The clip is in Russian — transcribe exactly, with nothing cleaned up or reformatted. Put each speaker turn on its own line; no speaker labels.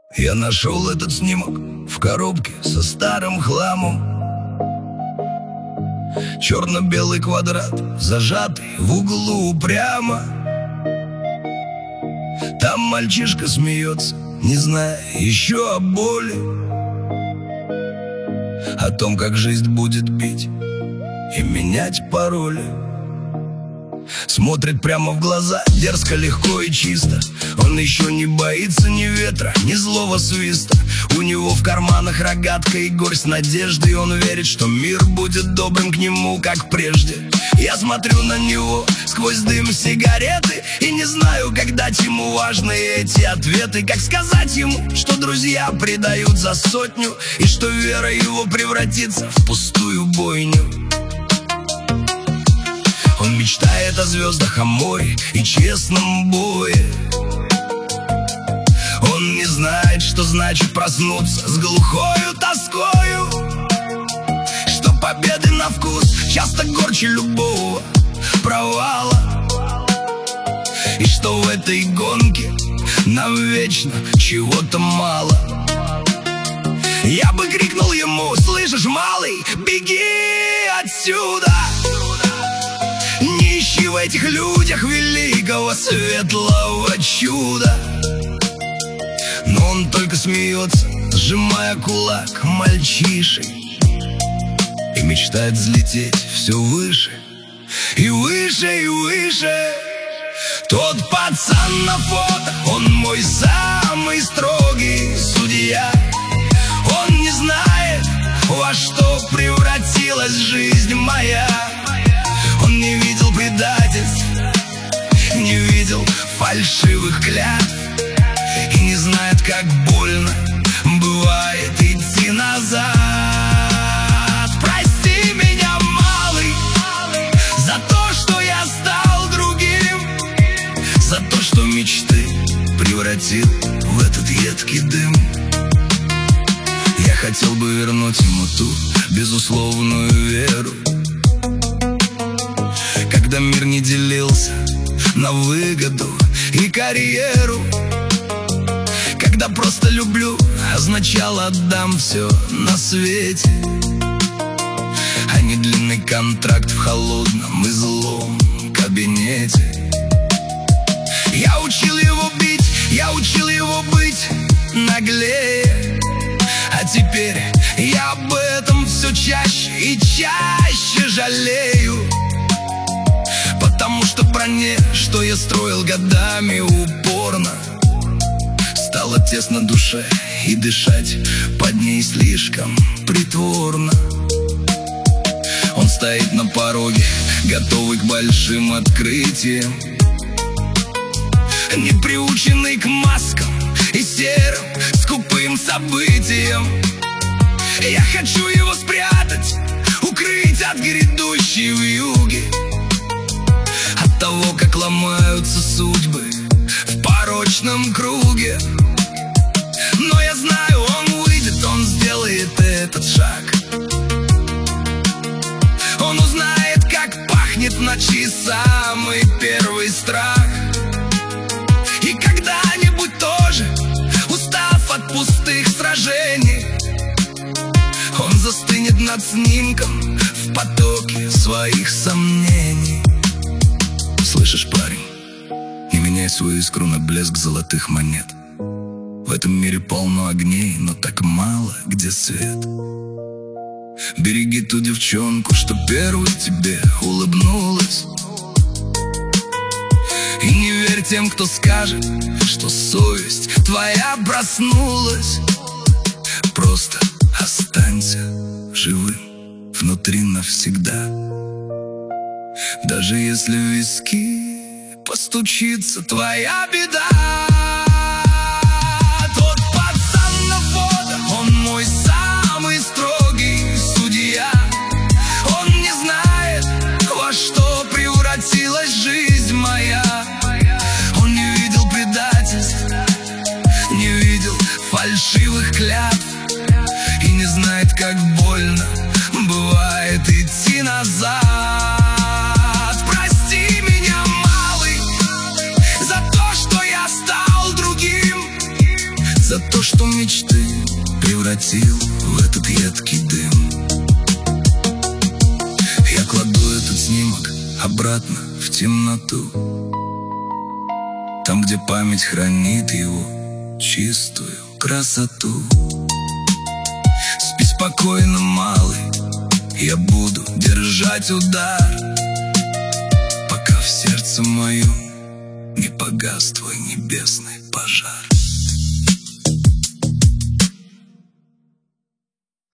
Я нашел этот снимок в коробке со старым хламом. Черно-белый квадрат, зажатый в углу прямо. Там мальчишка смеется, не зная еще о боли, о том, как жизнь будет бить и менять пароли. Смотрит прямо в глаза, дерзко, легко и чисто. Он еще не боится ни ветра, ни злого свиста. У него в карманах рогатка и горсть надежды, и он верит, что мир будет добрым к нему, как прежде. Я смотрю на него сквозь дым сигареты и не знаю, как дать ему важные эти ответы. Как сказать ему, что друзья предают за сотню, и что вера его превратится в пустую бойню. Он мечтает о звездах, о море и честном бое. Он не знает, что значит проснуться с глухою тоскою, что победы на вкус часто горче любого провала, и что в этой гонке нам вечно чего-то мало. Я бы крикнул ему: слышишь, малый, беги отсюда, не ищи в этих людях великого светлого чуда. Но он только смеется, сжимая кулак мальчишей, и мечтает взлететь все выше и выше и выше. Тот пацан на фото, он мой самый строгий судья. Он не знает, во что превратилась жизнь моя. Он не видел предательств, не видел фальшивых клятв, и не знает, как больно бывает идти назад. Прости меня, малый, за то, что я стал другим, за то, что мечты превратил в этот едкий дым. Я хотел бы вернуть ему ту безусловную веру, когда мир не делился на выгоду и карьеру, когда просто люблю означало отдам все на свете, а не длинный контракт в холодном и злом кабинете. Я учил его бить, я учил его быть наглее, а теперь я об этом все чаще и чаще жалею. Потому что броне, что я строил годами упорно, стало тесно душе, и дышать под ней слишком притворно. Он стоит на пороге, готовый к большим открытиям, не приученный к маскам и серым скупым событиям. Я хочу его спрятать, укрыть от грядущей вьюги, от того, как ломаются судьбы в порочном круге. Но я знаю, он выйдет, он сделает этот шаг. Он узнает, как пахнет в ночи самый первый страх. И когда-нибудь тоже, устав от пустых сражений, он застынет над снимком в потоке своих сомнений. Слышишь, парень, не меняй свою искру на блеск золотых монет. В этом мире полно огней, но так мало где свет. Береги ту девчонку, что первой тебе улыбнулась, и не верь тем, кто скажет, что совесть твоя проснулась. Просто останься живым внутри навсегда, даже если в виски постучится твоя беда. Тот пацан на фото, он мой самый строгий судья. Он не знает, во что превратилась жизнь моя. Он не видел предательств, не видел фальшивых клятв, и не знает, как больно бывает идти назад. Прости меня, малый, за то, что я стал другим, за то, что мечты превратил в этот едкий дым. Я кладу этот снимок обратно в темноту, там, где память хранит его чистую красоту. Спи спокойно, малый, я буду держать удар, пока в сердце моем не погас твой небесный пожар.